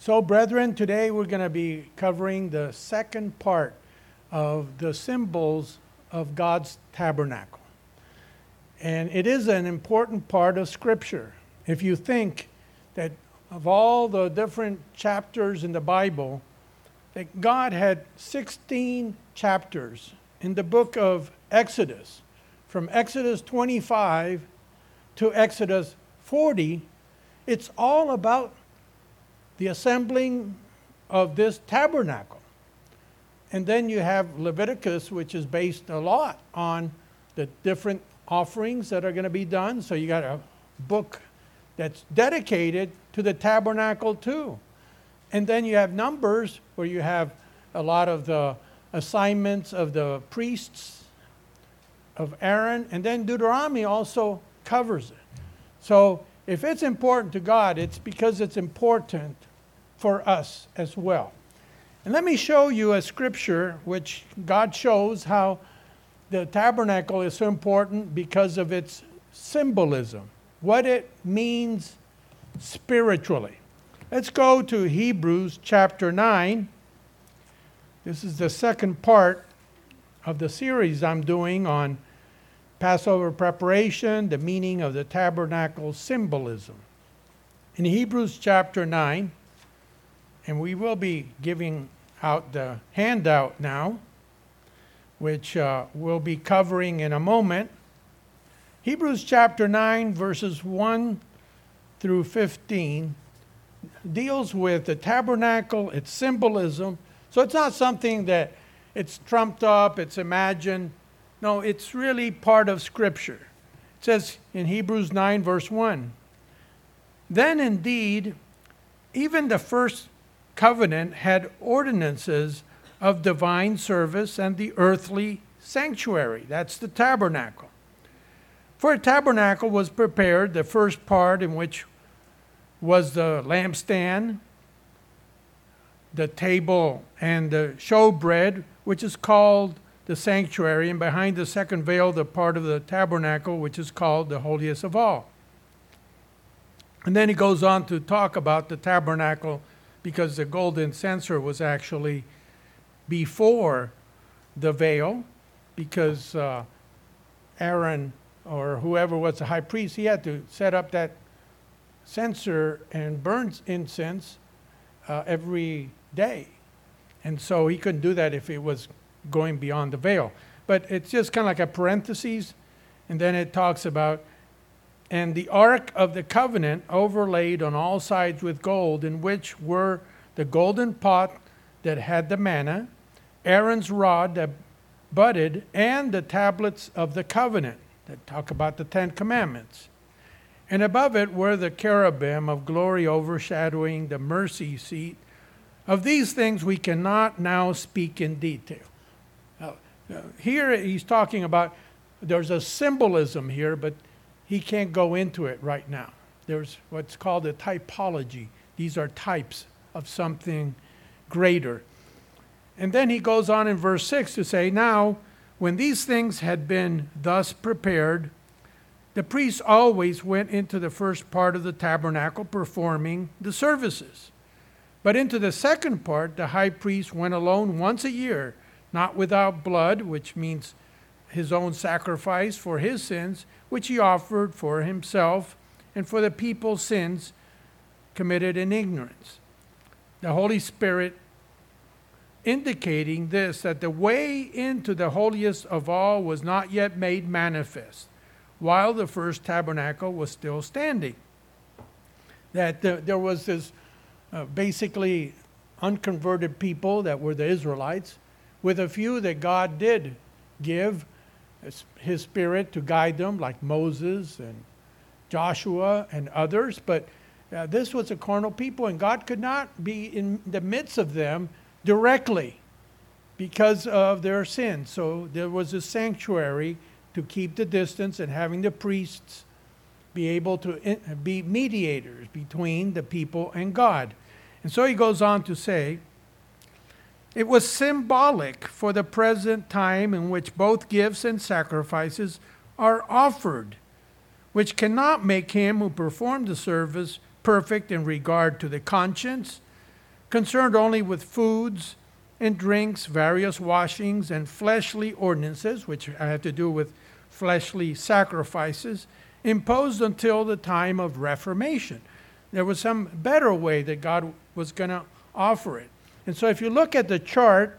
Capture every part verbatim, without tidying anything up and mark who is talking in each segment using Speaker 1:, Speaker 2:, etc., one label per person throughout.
Speaker 1: So, brethren, today we're going to be covering the second part of the symbols of God's tabernacle. And it is an important part of Scripture. If you think that of all the different chapters in the Bible, that God had sixteen chapters in the book of Exodus, from Exodus twenty-five to Exodus forty, it's all about the assembling of this tabernacle. And then you have Leviticus, which is based a lot on the different offerings that are going to be done. So you got a book that's dedicated to the tabernacle too. And then you have Numbers, where you have a lot of the assignments of the priests of Aaron. And then Deuteronomy also covers it. So if it's important to God, it's because it's important for us as well. And let me show you a scripture which God shows how the tabernacle is so important because of its symbolism, what it means spiritually. Let's go to Hebrews chapter nine. This is the second part of the series I'm doing on Passover preparation, the meaning of the tabernacle symbolism. In Hebrews chapter nine, and we will be giving out the handout now, which uh, we'll be covering in a moment. Hebrews chapter nine, verses one through fifteen, deals with the tabernacle, its symbolism. So it's not something that it's trumped up, it's imagined. No, it's really part of Scripture. It says in Hebrews nine, verse one, "Then indeed, even the first covenant had ordinances of divine service and the earthly sanctuary." That's the tabernacle. "For a tabernacle was prepared, the first part in which was the lampstand, the table, and the showbread, which is called the sanctuary, and behind the second veil, the part of the tabernacle, which is called the holiest of all." And then he goes on to talk about the tabernacle, because the golden censer was actually before the veil, because uh, Aaron or whoever was the high priest, he had to set up that censer and burn incense uh, every day. And so he couldn't do that if it was going beyond the veil. But it's just kind of like a parenthesis, and then it talks about, "And the ark of the covenant overlaid on all sides with gold, in which were the golden pot that had the manna, Aaron's rod that budded, and the tablets of the covenant," that talk about the Ten Commandments. "And above it were the cherubim of glory overshadowing the mercy seat. Of these things we cannot now speak in detail." Now, here he's talking about, there's a symbolism here, but he can't go into it right now. There's what's called a typology. These are types of something greater. And then he goes on in verse six to say, "Now, when these things had been thus prepared, the priests always went into the first part of the tabernacle performing the services. But into the second part, the high priest went alone once a year, not without blood," which means his own sacrifice for his sins, which he offered for himself and for the people's sins committed in ignorance. The Holy Spirit indicating this, that the way into the holiest of all was not yet made manifest, while the first tabernacle was still standing. That the, there was this uh, basically unconverted people that were the Israelites, with a few that God did give His Spirit to guide them, like Moses and Joshua and others. But uh, this was a carnal people, and God could not be in the midst of them directly because of their sins. So there was a sanctuary to keep the distance, and having the priests be able to in, be mediators between the people and God. And so he goes on to say, "It was symbolic for the present time in which both gifts and sacrifices are offered, which cannot make him who performed the service perfect in regard to the conscience, concerned only with foods and drinks, various washings, and fleshly ordinances, which had to do with fleshly sacrifices, imposed until the time of Reformation. There was some better way that God was going to offer it. And so if you look at the chart,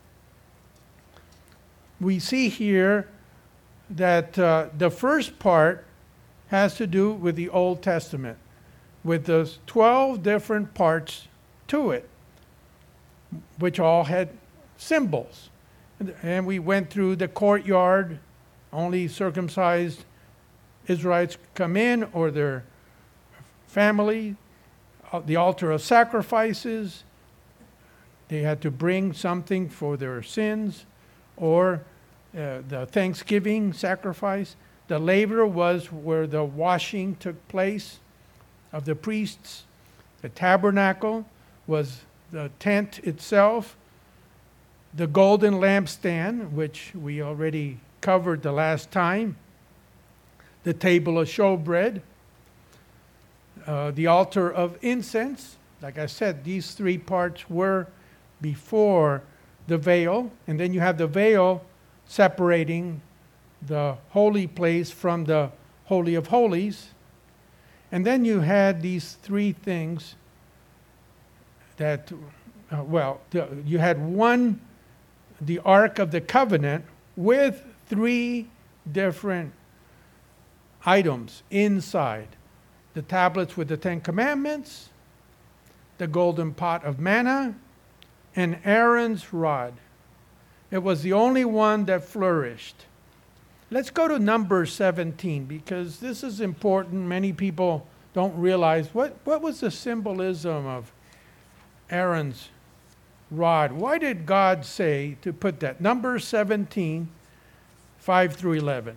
Speaker 1: we see here that uh, the first part has to do with the Old Testament, with those twelve different parts to it, which all had symbols. And we went through the courtyard. Only circumcised Israelites come in, or their family. The altar of sacrifices. They had to bring something for their sins, or uh, the Thanksgiving sacrifice. The laver was where the washing took place of the priests. The tabernacle was the tent itself. The golden lampstand, which we already covered the last time. The table of showbread. Uh, the altar of incense. Like I said, these three parts were before the veil. And then you have the veil separating the holy place from the Holy of Holies. And then you had these three things that, uh, well, the, you had one, the Ark of the Covenant, with three different items inside. The tablets with the Ten Commandments, the golden pot of manna, and Aaron's rod. It was the only one that flourished. Let's go to number seventeen, because this is important. Many people don't realize what, what was the symbolism of Aaron's rod. Why did God say to put that? Number seventeen, five through eleven.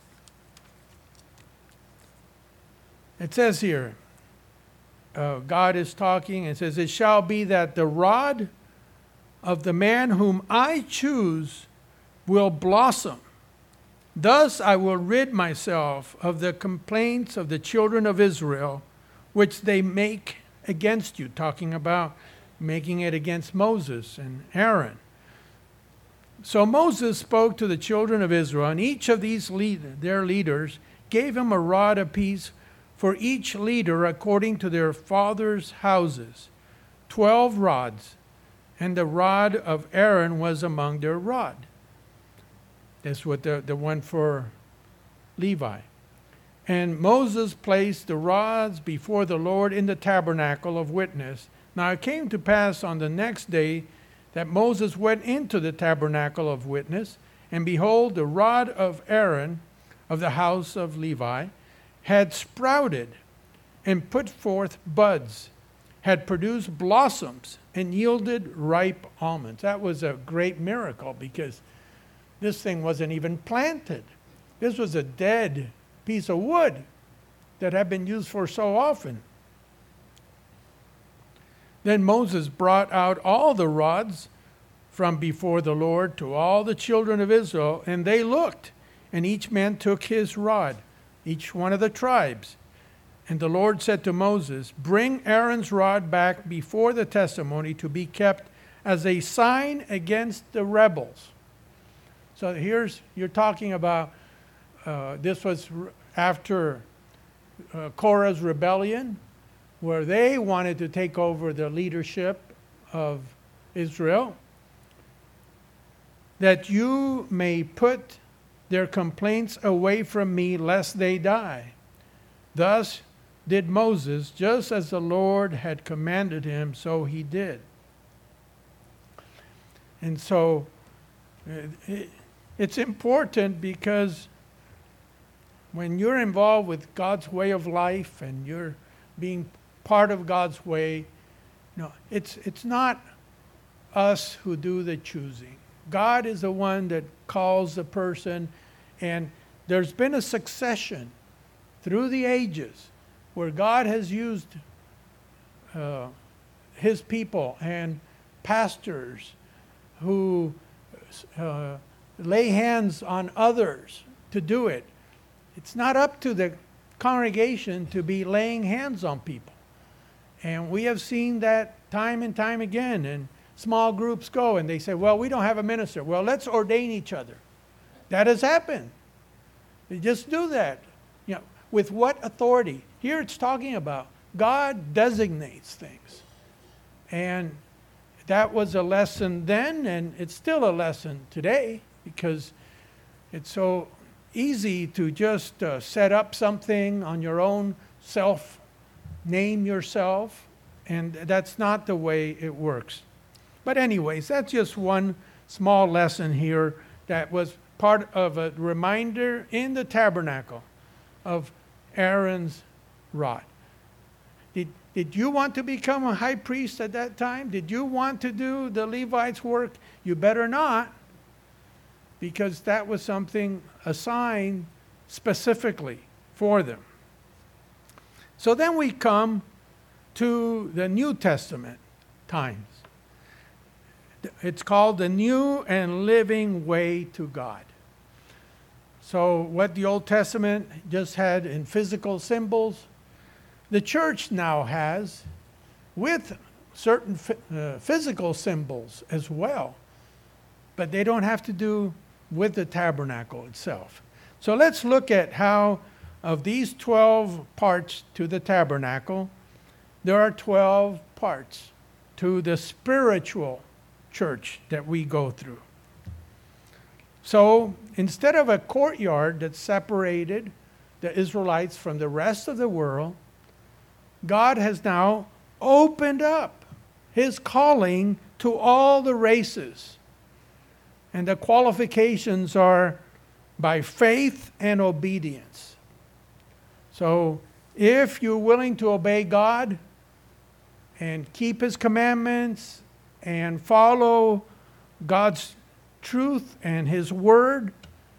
Speaker 1: It says here, uh, God is talking, and says, "It shall be that the rod of the man whom I choose will blossom. Thus I will rid myself of the complaints of the children of Israel, which they make against you." Talking about making it against Moses and Aaron. So Moses spoke to the children of Israel, and each of these lead, their leaders gave him a rod apiece for each leader according to their fathers' houses, twelve rods, and the rod of Aaron was among their rod. That's what the, the one for Levi. And Moses placed the rods before the Lord in the tabernacle of witness. Now it came to pass on the next day that Moses went into the tabernacle of witness, and behold, the rod of Aaron of the house of Levi had sprouted and put forth buds, had produced blossoms, and yielded ripe almonds. That was a great miracle, because this thing wasn't even planted. This was a dead piece of wood that had been used for so often. Then Moses brought out all the rods from before the Lord to all the children of Israel, and they looked, and each man took his rod, each one of the tribes. And the Lord said to Moses, "Bring Aaron's rod back before the testimony to be kept as a sign against the rebels." So here's, you're talking about, uh, this was after uh, Korah's rebellion, where they wanted to take over the leadership of Israel, "that you may put their complaints away from me, lest they die." Thus did Moses, just as the Lord had commanded him, so he did. And so it, it's important, because when you're involved with God's way of life and you're being part of God's way, no, it's it's not us who do the choosing. God is the one that calls the person, and there's been a succession through the ages where God has used uh, his people and pastors who uh, lay hands on others to do it. It's not up to the congregation to be laying hands on people. And we have seen that time and time again. And small groups go and they say, well, we don't have a minister. Well, let's ordain each other. That has happened. They just do that. You know, with what authority? Here it's talking about God designates things. And that was a lesson then, and it's still a lesson today, because it's so easy to just uh, set up something on your own self, name yourself, and that's not the way it works. But anyways, that's just one small lesson here that was part of a reminder in the tabernacle of Aaron's rod. Did, did you want to become a high priest at that time? Did you want to do the Levites' work? You better not, because that was something assigned specifically for them. So then we come to the New Testament times. It's called the new and living way to God. So what the Old Testament just had in physical symbols, the church now has with certain uh, physical symbols as well. But they don't have to do with the tabernacle itself. So let's look at how of these twelve parts to the tabernacle, there are twelve parts to the spiritual church that we go through. So instead of a courtyard that separated the Israelites from the rest of the world, God has now opened up his calling to all the races. And the qualifications are by faith and obedience. So if you're willing to obey God and keep his commandments and follow God's truth and his word,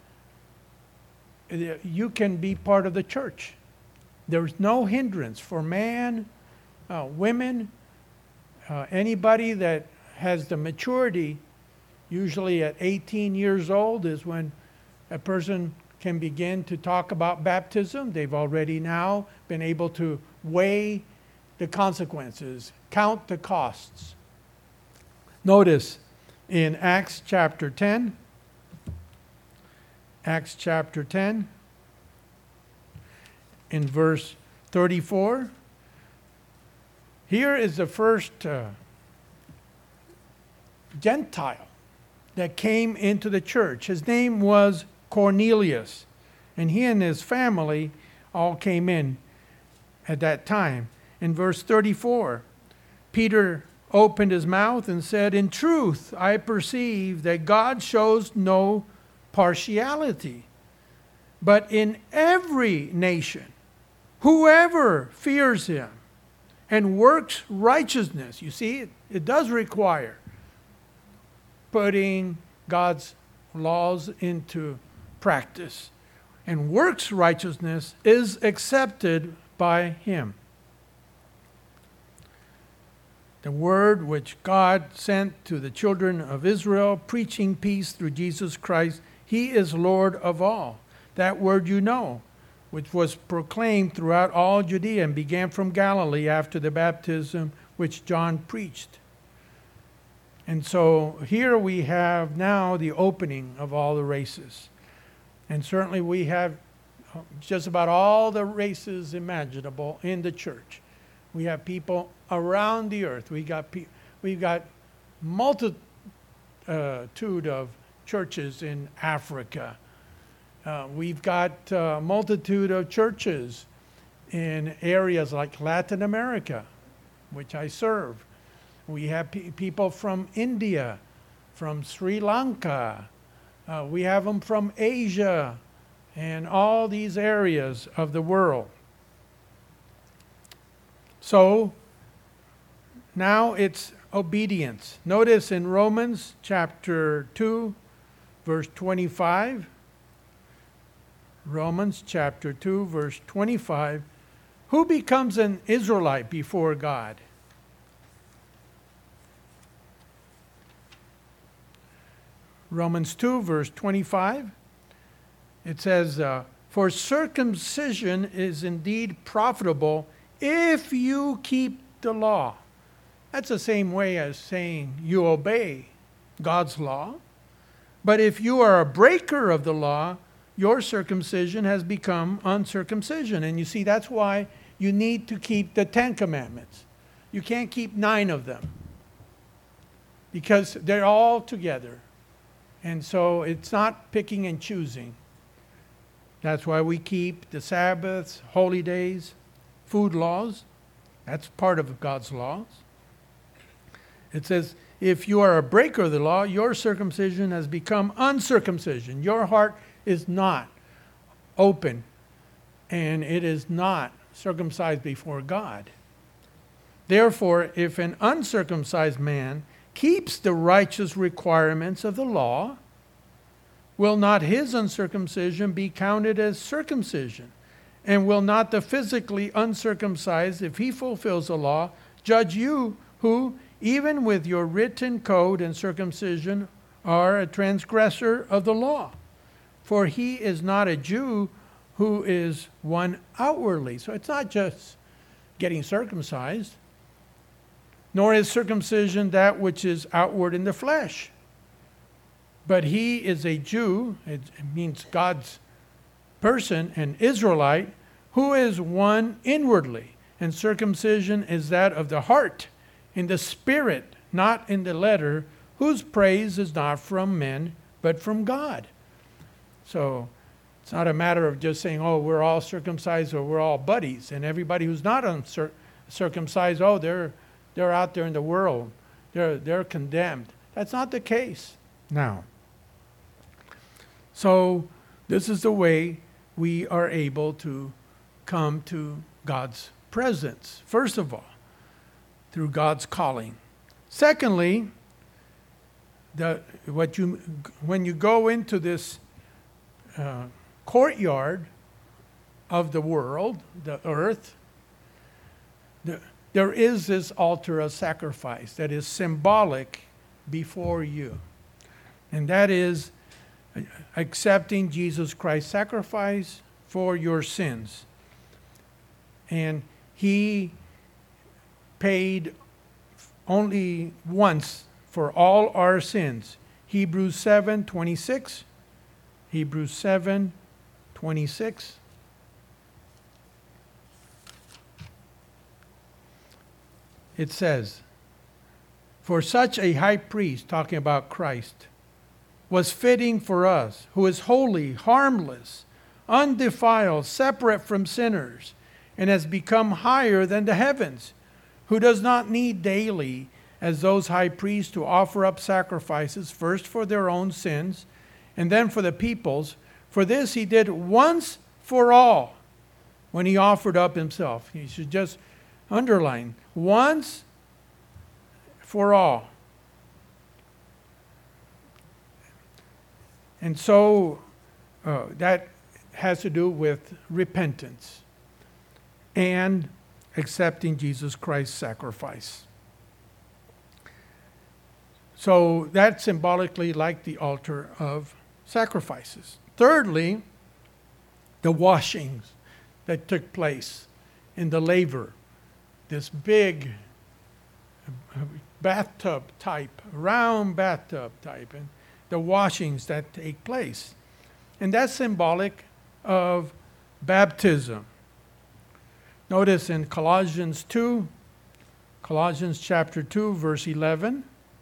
Speaker 1: you can be part of the church. There's no hindrance for man, uh, women, uh, anybody that has the maturity. Usually at eighteen years old is when a person can begin to talk about baptism. They've already now been able to weigh the consequences, count the costs. Notice in Acts chapter ten, Acts chapter ten, in verse thirty-four, here is the first uh, Gentile that came into the church. His name was Cornelius, and he and his family all came in at that time. In verse thirty-four, Peter opened his mouth and said, "In truth, I perceive that God shows no partiality, but in every nation, whoever fears him and works righteousness," you see, it, it does require putting God's laws into practice, and works righteousness is accepted by him. The word which God sent to the children of Israel, preaching peace through Jesus Christ, he is Lord of all. That word you know, which was proclaimed throughout all Judea and began from Galilee after the baptism which John preached. And so here we have now the opening of all the races. And certainly we have just about all the races imaginable in the church. We have people around the earth. We got pe- we've got multitude of churches in Africa. Uh, we've got a multitude of churches in areas like Latin America, which I serve. We have pe- people from India, from Sri Lanka. Uh, we have them from Asia and all these areas of the world. So now it's obedience. Notice in Romans chapter two, verse twenty-five. Romans chapter two, verse twenty-five. Who becomes an Israelite before God? Romans two, verse twenty-five. It says, uh, "For circumcision is indeed profitable if you keep the law. That's the same way as saying you obey God's law. But if you are a breaker of the law, your circumcision has become uncircumcision. And you see, that's why you need to keep the Ten Commandments. You can't keep nine of them because they're all together. And so it's not picking and choosing. That's why we keep the Sabbaths, holy days, food laws. That's part of God's laws. It says, if you are a breaker of the law, your circumcision has become uncircumcision. Your heart is not open, and it is not circumcised before God. Therefore, if an uncircumcised man keeps the righteous requirements of the law, will not his uncircumcision be counted as circumcision? And will not the physically uncircumcised, if he fulfills the law, judge you who, even with your written code and circumcision, are a transgressor of the law? For he is not a Jew who is one outwardly. So it's not just getting circumcised, nor is circumcision that which is outward in the flesh. But he is a Jew, it means God's person, an Israelite, who is one inwardly. And circumcision is that of the heart, in the spirit, not in the letter, whose praise is not from men, but from God. So it's not a matter of just saying, oh, we're all circumcised or we're all buddies. And everybody who's not uncircumcised, oh, they're they're out there in the world. They're they're condemned. That's not the case. Now, so this is the way we are able to come to God's presence. First of all, through God's calling. Secondly, the, what you, when you go into this uh, courtyard of the world, the earth, the, there is this altar of sacrifice that is symbolic before you. And that is accepting Jesus Christ's sacrifice for your sins. And he paid only once for all our sins. Hebrews seven twenty-six. Hebrews seven twenty-six. It says, for such a high priest, talking about Christ, was fitting for us, who is holy, harmless, undefiled, separate from sinners, and has become higher than the heavens, who does not need daily, as those high priests, to offer up sacrifices, first for their own sins, and then for the people's. For this he did once for all, when he offered up himself. You should just underline, once for all. And so uh, that has to do with repentance and accepting Jesus Christ's sacrifice. So that's symbolically like the altar of sacrifices. Thirdly, the washings that took place in the laver, this big bathtub type, round bathtub type, and the washings that take place. And that's symbolic of baptism. Notice in Colossians two, Colossians chapter two, verse eleven.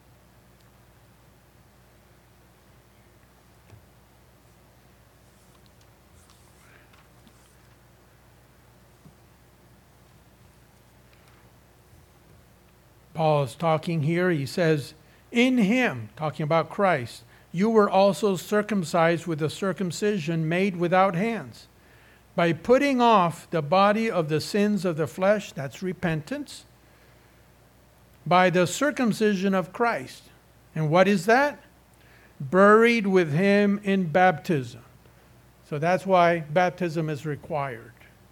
Speaker 1: Paul is talking here. He says, in him, talking about Christ, you were also circumcised with a circumcision made without hands, by putting off the body of the sins of the flesh, that's repentance, by the circumcision of Christ. And what is that? Buried with him in baptism. So that's why baptism is required.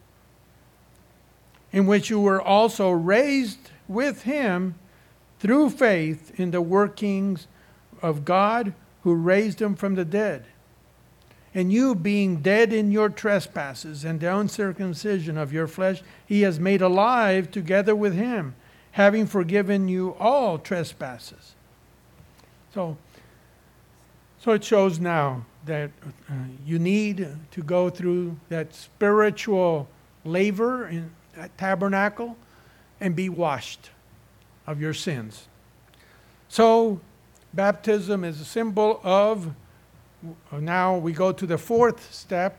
Speaker 1: In which you were also raised with him through faith in the workings of God who raised him from the dead. And you, being dead in your trespasses and the uncircumcision of your flesh, he has made alive together with him, having forgiven you all trespasses. So, so it shows now that uh, you need to go through that spiritual laver in that tabernacle and be washed of your sins. So, baptism is a symbol of, now we go to the fourth step,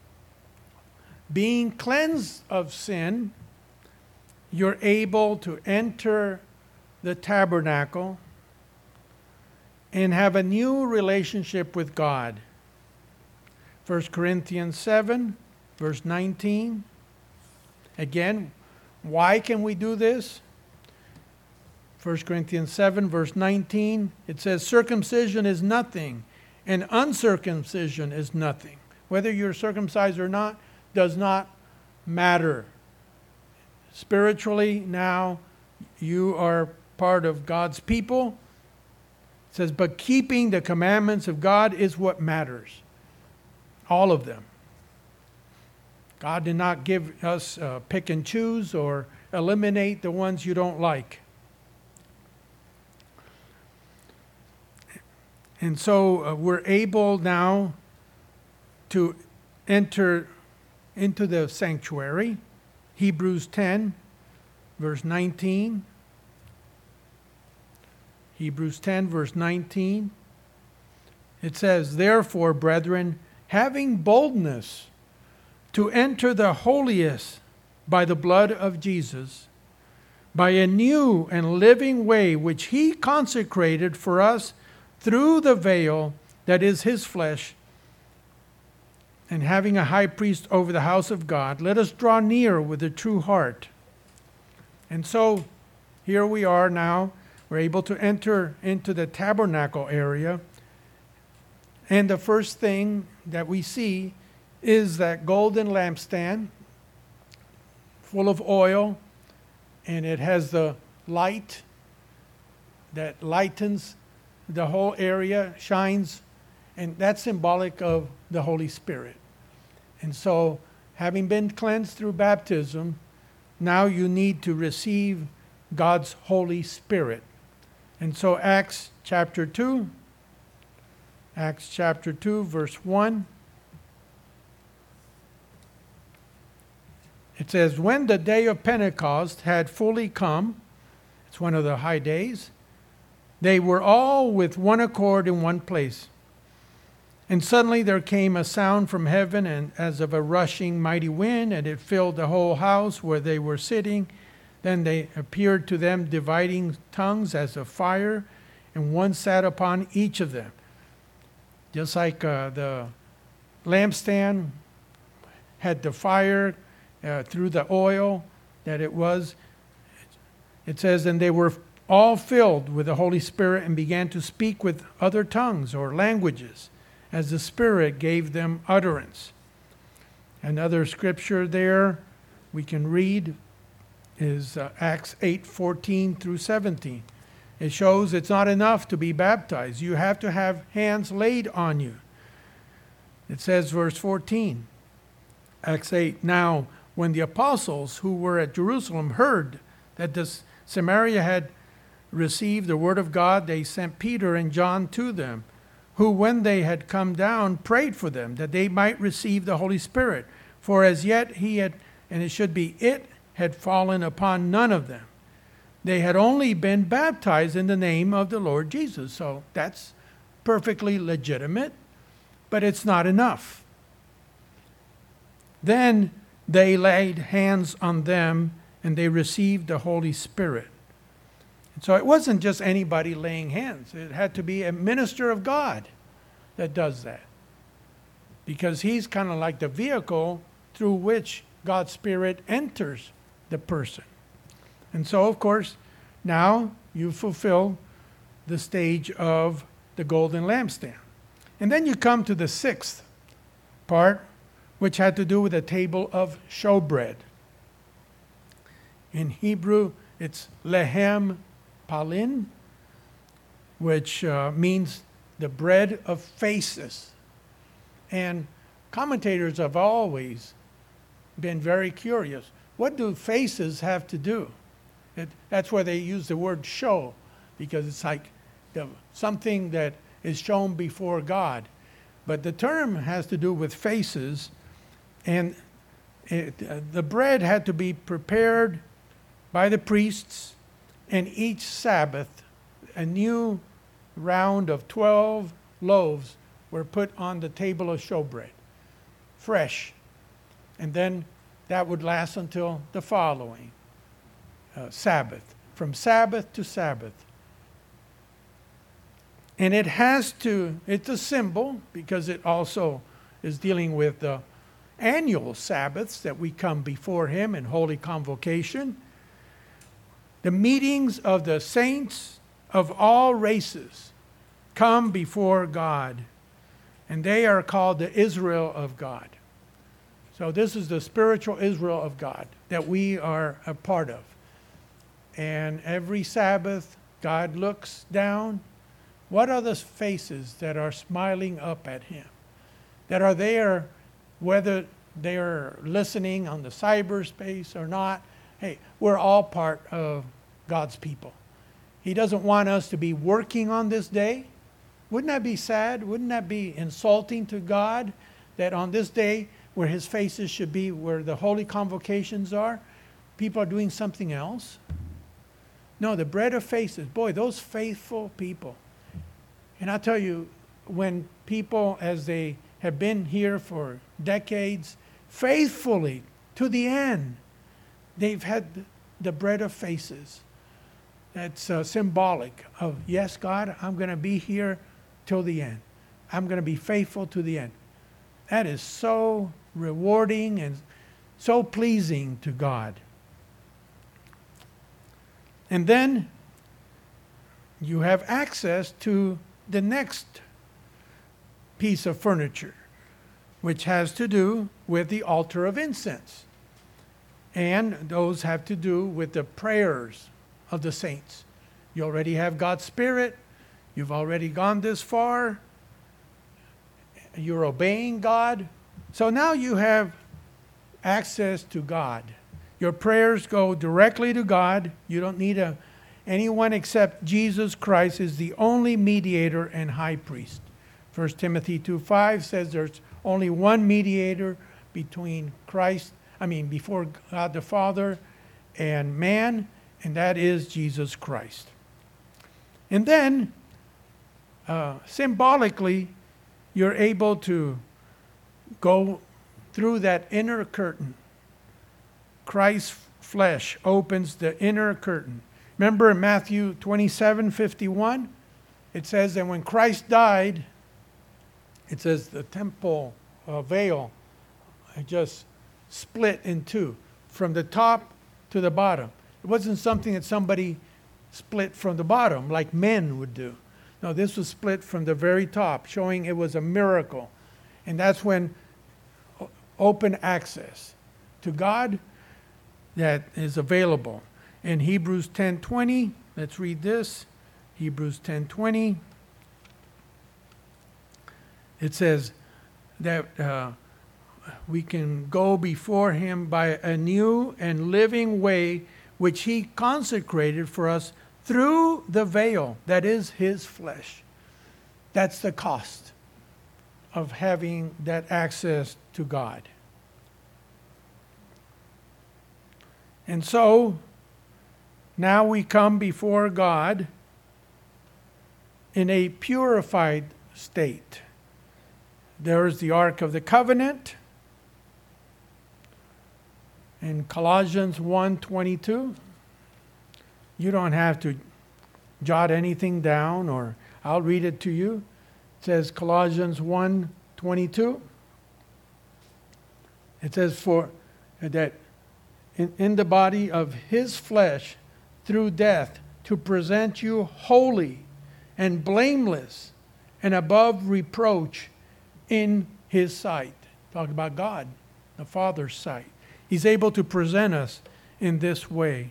Speaker 1: being cleansed of sin. You're able to enter the tabernacle and have a new relationship with God. First Corinthians seven, verse nineteen. Again, why can we do this? First Corinthians seven, verse nineteen, it says, circumcision is nothing, and uncircumcision is nothing. Whether you're circumcised or not does not matter. Spiritually, now, you are part of God's people. It says, but keeping the commandments of God is what matters. All of them. God did not give us uh, pick and choose or eliminate the ones you don't like. And so uh, we're able now to enter into the sanctuary. Hebrews ten, verse nineteen. Hebrews ten, verse nineteen. It says, therefore, brethren, having boldness to enter the holiest by the blood of Jesus, by a new and living way which he consecrated for us through the veil that is his flesh, and having a high priest over the house of God, let us draw near with a true heart. And so here we are now. We're able to enter into the tabernacle area. And the first thing that we see is that golden lampstand full of oil, and it has the light that lightens the whole area, shines, and that's symbolic of the Holy Spirit. And so, having been cleansed through baptism, now you need to receive God's Holy Spirit. And so Acts chapter two, Acts chapter two, verse one, it says, when the day of Pentecost had fully come, it's one of the high days, they were all with one accord in one place. And suddenly there came a sound from heaven, and as of a rushing mighty wind, and it filled the whole house where they were sitting. Then they appeared to them dividing tongues as of fire, and one sat upon each of them. Just like uh, the lampstand had the fire uh, through the oil that it was. It says, and they were all filled with the Holy Spirit and began to speak with other tongues or languages as the Spirit gave them utterance. Another scripture there we can read is uh, Acts eight, fourteen through seventeen. It shows it's not enough to be baptized. You have to have hands laid on you. It says, verse fourteen, Acts eight, now when the apostles who were at Jerusalem heard that this Samaria had received the word of God, they sent Peter and John to them, who when they had come down prayed for them that they might receive the Holy Spirit. For as yet he had, and it should be it, had fallen upon none of them. They had only been baptized in the name of the Lord Jesus. So that's perfectly legitimate, but it's not enough. Then they laid hands on them and they received the Holy Spirit. And so it wasn't just anybody laying hands. It had to be a minister of God that does that. Because he's kind of like the vehicle through which God's Spirit enters the person. And so, of course, now you fulfill the stage of the golden lampstand. And then you come to the sixth part, which had to do with the table of showbread. In Hebrew, it's lehem palin, which uh, means the bread of faces. And commentators have always been very curious. What do faces have to do? It, that's where they use the word show, because it's like the, something that is shown before God. But the term has to do with faces, and it, uh, the bread had to be prepared by the priests, and each Sabbath a new round of twelve loaves were put on the table of showbread, fresh. And then that would last until the following uh, Sabbath, from Sabbath to Sabbath. And it has to, it's a symbol because it also is dealing with the annual Sabbaths that we come before Him in holy convocation. The meetings of the saints of all races come before God, and they are called the Israel of God. So this is the spiritual Israel of God that we are a part of. And every Sabbath, God looks down. What are the faces that are smiling up at Him? That are there, whether they are listening on the cyberspace or not. Hey, we're all part of God's people. He doesn't want us to be working on this day. Wouldn't that be sad? Wouldn't that be insulting to God that on this day where His faces should be, where the holy convocations are, people are doing something else? No, the bread of faces. Boy, those faithful people. And I tell you, when people, as they have been here for decades, faithfully to the end, they've had the bread of faces. That's uh, symbolic of, yes, God, I'm going to be here till the end. I'm going to be faithful to the end. That is so rewarding and so pleasing to God. And then you have access to the next piece of furniture, which has to do with the altar of incense. And those have to do with the prayers of the saints. You already have God's Spirit. You've already gone this far. You're obeying God. So now you have access to God. Your prayers go directly to God. You don't need a, anyone except Jesus Christ is the only mediator and high priest. First Timothy two five says there's only one mediator between Christ, I mean, before God the Father and man, and that is Jesus Christ. And then, uh, symbolically, you're able to go through that inner curtain. Christ's flesh opens the inner curtain. Remember in Matthew twenty-seven fifty-one, it says that when Christ died, it says the temple uh, veil just split in two, from the top to the bottom. It wasn't something that somebody split from the bottom like men would do. No, this was split from the very top, showing it was a miracle. And that's when open access to God that is available. In Hebrews ten twenty, let's read this. Hebrews ten twenty. It says that uh, we can go before Him by a new and living way which He consecrated for us through the veil, that is His flesh. That's the cost of having that access to God. And so, now we come before God in a purified state. There is the Ark of the Covenant in Colossians one twenty-two. You don't have to jot anything down, or I'll read it to you. It says Colossians one twenty-two. It says, for that in, in the body of His flesh through death, to present you holy and blameless and above reproach in His sight. Talk about God, the Father's sight. He's able to present us in this way.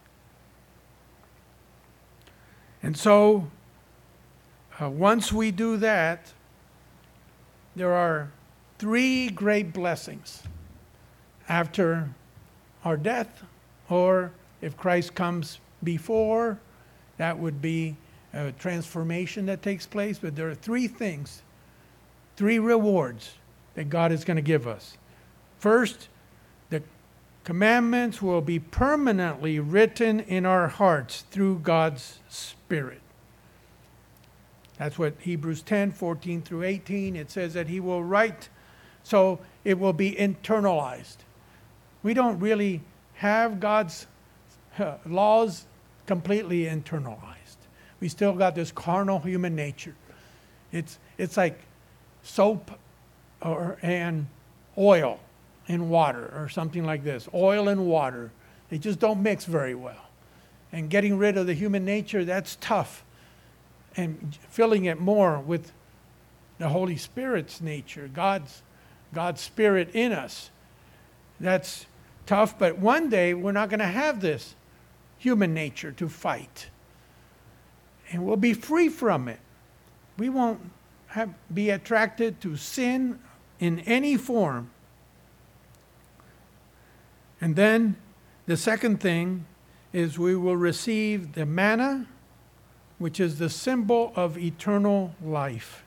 Speaker 1: And so, uh, once we do that, there are three great blessings after our death or If Christ comes before, that would be a transformation that takes place. But there are three things, three rewards that God is going to give us. First, the commandments will be permanently written in our hearts through God's Spirit. That's what Hebrews ten, fourteen through eighteen, it says that he will write, so it will be internalized. We don't really have God's uh, laws completely internalized. We still got this carnal human nature. It's, it's like soap or, and oil and water or something like this. Oil and water, they just don't mix very well. And getting rid of the human nature, that's tough. And filling it more with the Holy Spirit's nature, God's, God's Spirit in us, that's tough. But one day we're not going to have this human nature to fight. And we'll be free from it. We won't have, be attracted to sin in any form. And then the second thing is we will receive the manna, which is the symbol of eternal life.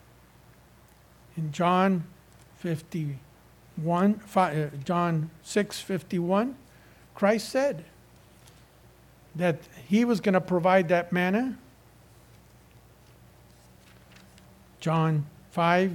Speaker 1: In John fifty-one, five, John six fifty-one, Christ said that he was going to provide that manna. John five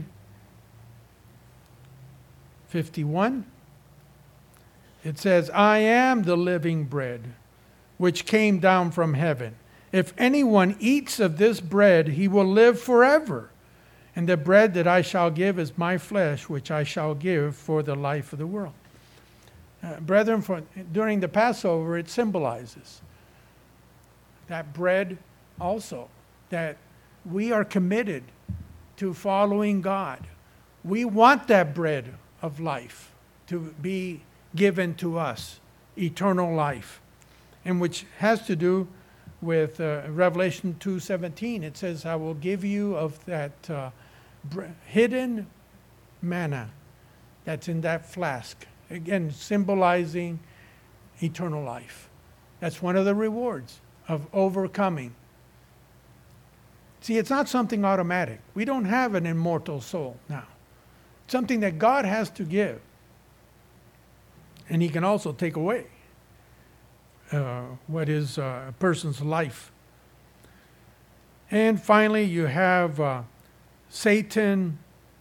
Speaker 1: fifty-one, it says, I am the living bread which came down from heaven. If anyone eats of this bread, he will live forever. And the bread that I shall give is my flesh, which I shall give for the life of the world. Uh, brethren, for, during the Passover, it symbolizes that bread also, that we are committed to following God. We want that bread of life to be given to us, eternal life, and which has to do with uh, Revelation two seventeen. It says, I will give you of that uh, br- hidden manna that's in that flask. Again, symbolizing eternal life. That's one of the rewards of overcoming. See, it's not something automatic. We don't have an immortal soul now. It's something that God has to give. And he can also take away uh, what is uh, a person's life. And finally, you have uh, Satan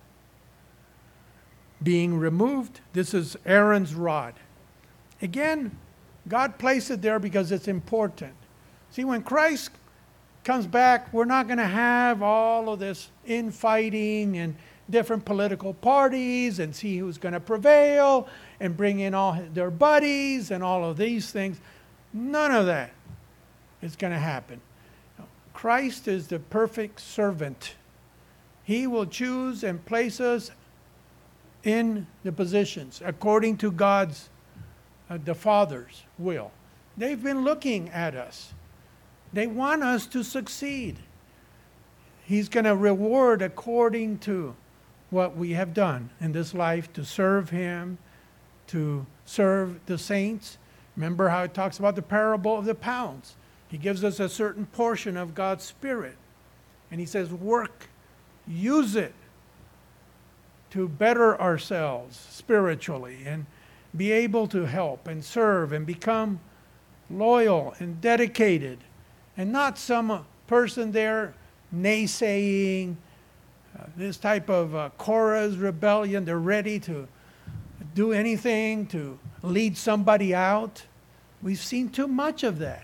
Speaker 1: being removed. This is Aaron's rod. Again, God placed it there because it's important. See, when Christ comes back, we're not going to have all of this infighting and different political parties and see who's going to prevail and bring in all their buddies and all of these things. None of that is going to happen. Christ is the perfect servant. He will choose and place us in the positions according to God's, uh, the Father's will. They've been looking at us. They want us to succeed. He's going to reward according to what we have done in this life to serve him, to serve the saints. Remember how it talks about the parable of the pounds. He gives us a certain portion of God's Spirit. And he says, work, use it to better ourselves spiritually and be able to help and serve and become loyal and dedicated. And not some person there naysaying, uh, this type of uh, Korah's rebellion. They're ready to do anything to lead somebody out. We've seen too much of that.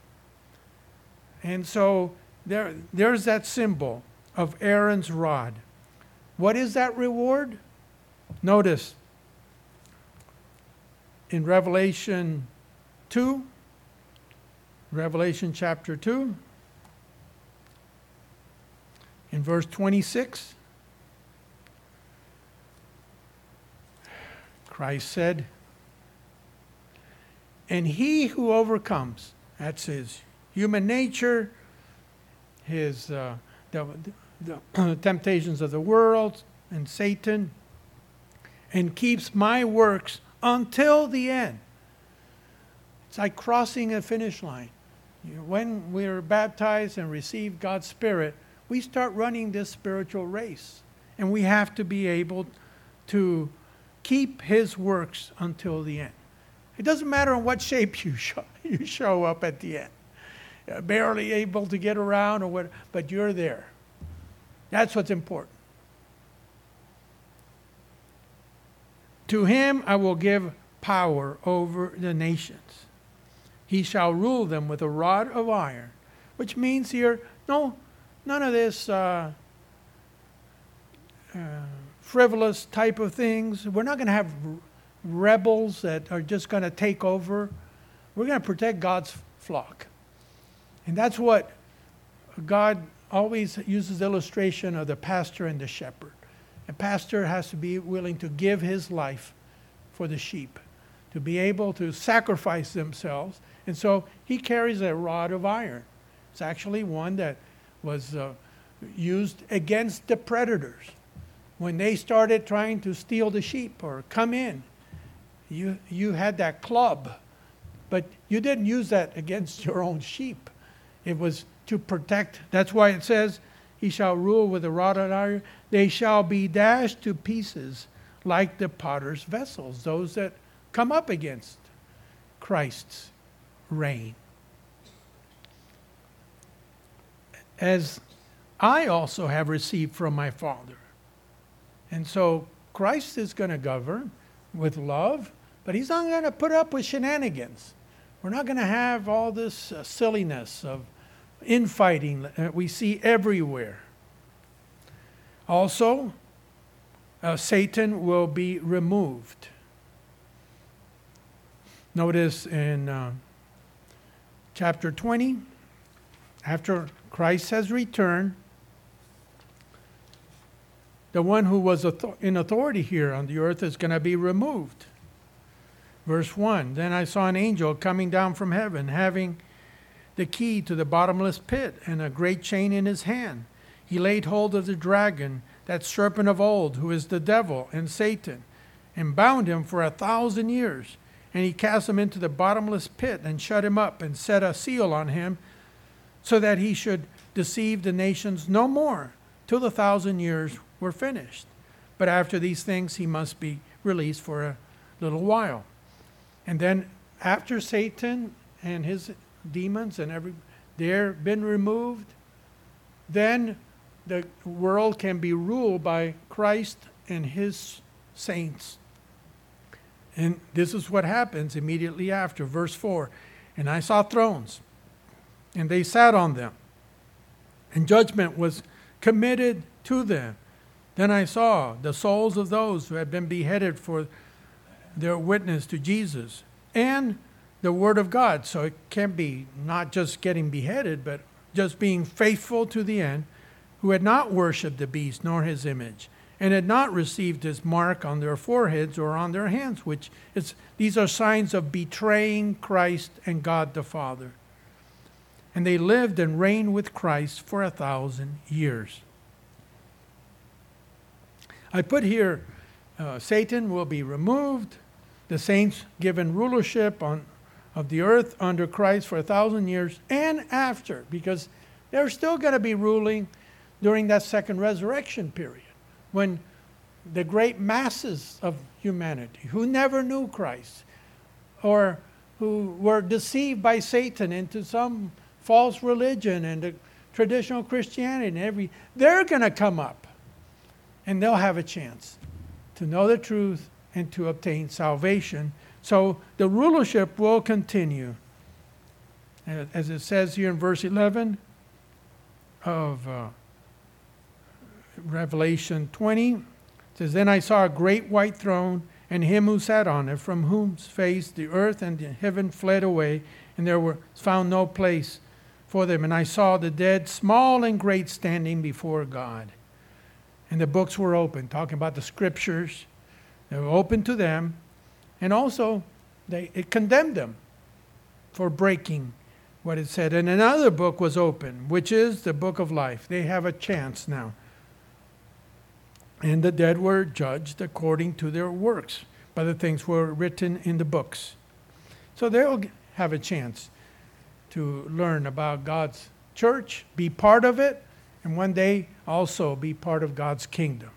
Speaker 1: And so there, there's that symbol of Aaron's rod. What is that reward? Notice in Revelation two, Revelation chapter two, in verse twenty-six, Christ said, and he who overcomes, that's his human nature, his uh, the, the temptations of the world and Satan, and keeps my works until the end. It's like crossing a finish line. You know, when we're baptized and receive God's Spirit, we start running this spiritual race. And we have to be able to keep His works until the end. It doesn't matter in what shape you show, you show up at the end. You're barely able to get around or what, but you're there. That's what's important. To Him I will give power over the nations. He shall rule them with a rod of iron. Which means here, no, none of this uh, uh, frivolous type of things. We're not going to have rebels that are just going to take over. We're going to protect God's flock. And that's what God always uses illustration of the pastor and the shepherd. A pastor has to be willing to give his life for the sheep, to be able to sacrifice themselves. And so he carries a rod of iron. It's actually one that was uh, used against the predators. When they started trying to steal the sheep or come in, you, you had that club. But you didn't use that against your own sheep. It was to protect. That's why it says, He shall rule with a rod of iron. They shall be dashed to pieces like the potter's vessels, those that come up against Christ's reign. As I also have received from my Father. And so Christ is going to govern with love, but He's not going to put up with shenanigans. We're not going to have all this uh, silliness of infighting that we see everywhere. Also, uh, Satan will be removed. Notice in uh, chapter twenty, after Christ has returned, the one who was in authority here on the earth is going to be removed. Verse one, then I saw an angel coming down from heaven, having the key to the bottomless pit and a great chain in his hand. He laid hold of the dragon, that serpent of old, who is the devil and Satan, and bound him for a thousand years. And he cast him into the bottomless pit and shut him up and set a seal on him, so that he should deceive the nations no more till the thousand years were finished. But after these things he must be released for a little while. And then after Satan and his demons and every they're been removed, then the world can be ruled by Christ and His saints. And this is what happens immediately after. Verse four, and I saw thrones, and they sat on them, and judgment was committed to them. Then I saw the souls of those who had been beheaded for their witness to Jesus and the Word of God. So it can't be not just getting beheaded, but just being faithful to the end, who had not worshipped the beast nor his image, and had not received his mark on their foreheads or on their hands, which is, these are signs of betraying Christ and God the Father. And they lived and reigned with Christ for a thousand years. I put here, uh, Satan will be removed, the saints given rulership on of the earth under Christ for a thousand years and after, because they're still going to be ruling during that second resurrection period, when the great masses of humanity who never knew Christ or who were deceived by Satan into some false religion and the traditional Christianity and every, they're going to come up and they'll have a chance to know the truth and to obtain salvation. So the rulership will continue. As it says here in verse eleven of uh, Revelation twenty, it says, then I saw a great white throne, and him who sat on it, from whose face the earth and the heaven fled away, and there was found no place for them. And I saw the dead, small and great, standing before God. And the books were open, talking about the scriptures. They were open to them. And also, they, it condemned them for breaking what it said. And another book was open, which is the book of life. They have a chance now. And the dead were judged according to their works by the things were written in the books. So they'll have a chance to learn about God's church, be part of it, and one day also be part of God's kingdom.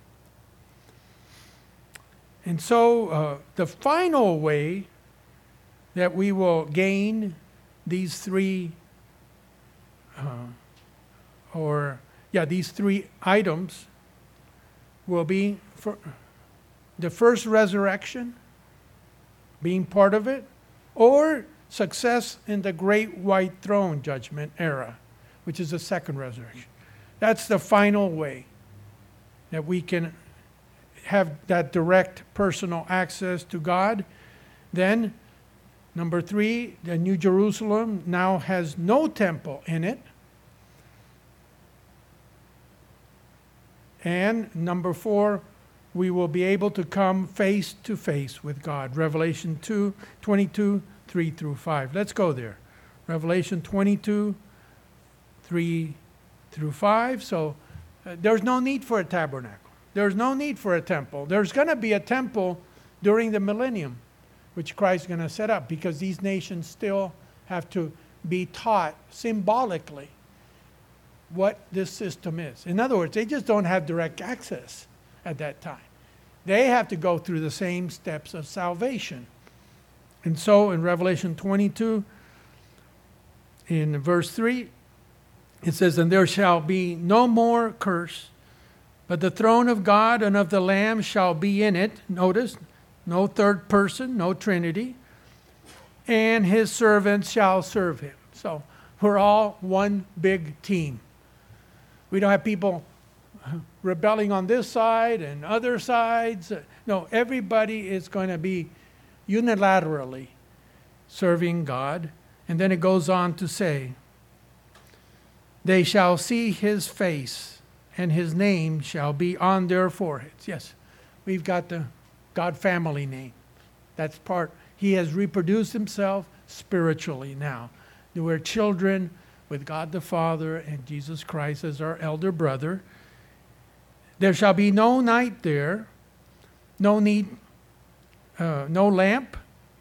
Speaker 1: And so uh, the final way that we will gain these three, uh, or yeah, these three items will be for the first resurrection, being part of it, or success in the great white throne judgment era, which is the second resurrection. That's the final way that we can have that direct personal access to God. Then, number three, the New Jerusalem now has no temple in it. And number four, we will be able to come face to face with God. Revelation two, twenty-two, three through five. Let's go there. Revelation twenty-two, three through five. So uh, there's no need for a tabernacle. There's no need for a temple. There's going to be a temple during the millennium, which Christ is going to set up, because these nations still have to be taught symbolically what this system is. In other words, they just don't have direct access at that time. They have to go through the same steps of salvation. And so in Revelation twenty-two, in verse three, it says, "And there shall be no more curse, but the throne of God and of the Lamb shall be in it." Notice, no third person, no Trinity. "And his servants shall serve him." So we're all one big team. We don't have people rebelling on this side and other sides. No, everybody is going to be unilaterally serving God. And then it goes on to say, "They shall see his face, and his name shall be on their foreheads." Yes, we've got the God family name. That's part. He has reproduced himself spiritually now. We're children with God the Father and Jesus Christ as our elder brother. "There shall be no night there, no need, uh, no lamp,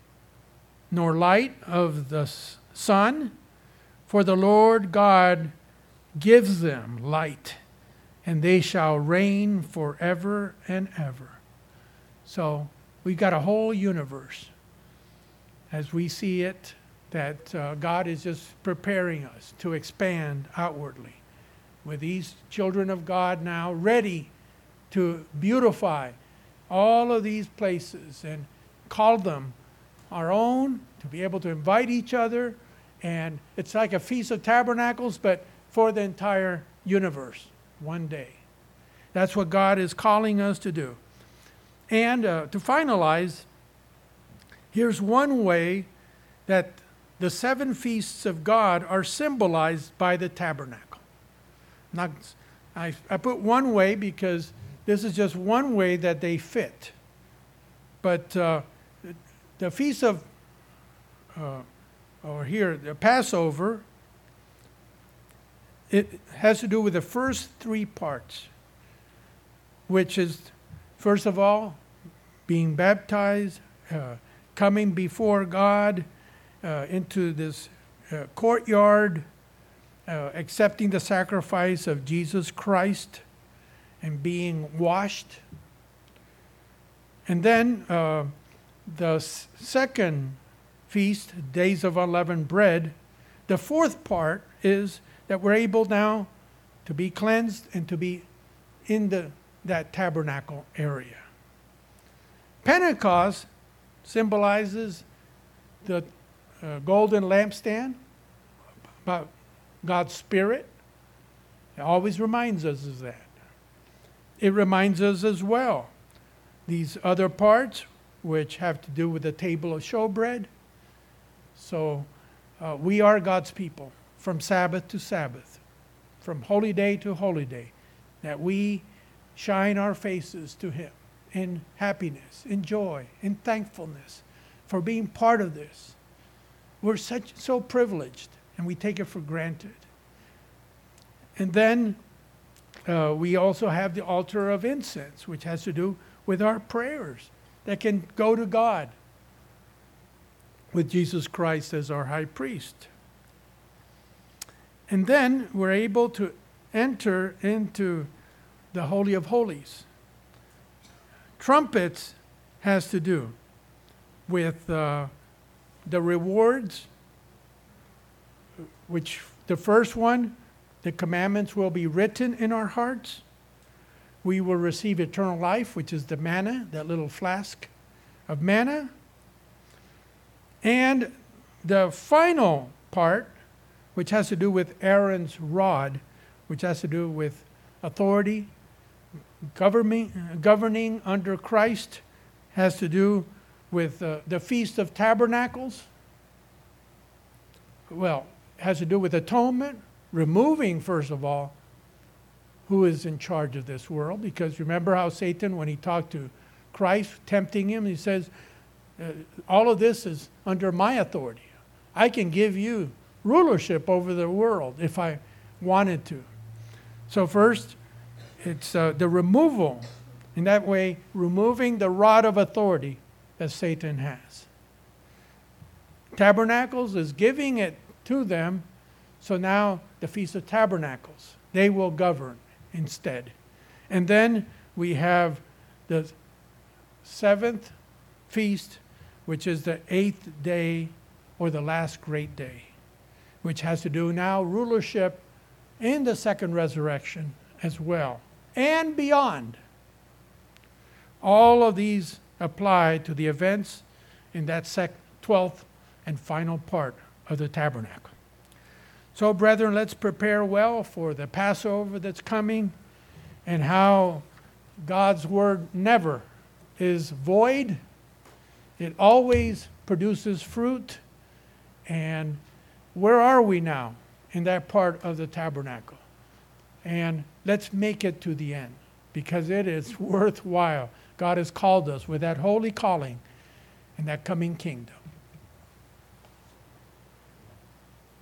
Speaker 1: nor light of the sun, for the Lord God gives them light, and they shall reign forever and ever." So we've got a whole universe as we see it, that uh, God is just preparing us to expand outwardly, with these children of God now ready to beautify all of these places and call them our own, to be able to invite each other. And it's like a Feast of Tabernacles, but for the entire universe, one day. That's what God is calling us to do. And uh, to finalize, here's one way that the seven feasts of God are symbolized by the tabernacle. Not, I, I put one way because this is just one way that they fit. But uh, the feast of, uh, or here, the Passover, it has to do with the first three parts, which is, first of all, being baptized, uh, coming before God uh, into this uh, courtyard, uh, accepting the sacrifice of Jesus Christ, and being washed. And then uh, the s- second feast, Days of Unleavened Bread, the fourth part is that we're able now to be cleansed and to be in the that tabernacle area. Pentecost symbolizes the uh, golden lampstand, about God's Spirit. It always reminds us of that. It reminds us as well, these other parts, which have to do with the table of showbread. So uh, we are God's people, from Sabbath to Sabbath, from holy day to holy day, that we shine our faces to Him in happiness, in joy, in thankfulness for being part of this. We're such so privileged, and we take it for granted. And then uh, we also have the altar of incense, which has to do with our prayers that can go to God. with Jesus Christ as our high priest. And then we're able to enter into the Holy of Holies. Trumpets has to do with uh, the rewards, which the first one, the commandments will be written in our hearts. We will receive eternal life, which is the manna, that little flask of manna. And the final part, which has to do with Aaron's rod, which has to do with authority, governing, governing under Christ, has to do with uh, the Feast of Tabernacles. Well, has to do with atonement, removing, first of all, who is in charge of this world. Because remember how Satan, when he talked to Christ, tempting him, he says, uh, all of this is under my authority. I can give you rulership over the world if I wanted to. So first, it's uh, the removal, in that way, removing the rod of authority that Satan has. Tabernacles is giving it to them, so now the Feast of Tabernacles, they will govern instead. And then we have the seventh feast, which is the eighth day, or the last great day, which has to do now rulership in the second resurrection as well, and beyond. All of these apply to the events in that sec- twelfth and final part of the tabernacle. So, brethren, let's prepare well for the Passover that's coming, and how God's word never is void. It always produces fruit. And where are we now in that part of the tabernacle? And let's make it to the end, because it is worthwhile. God has called us with that holy calling and that coming kingdom.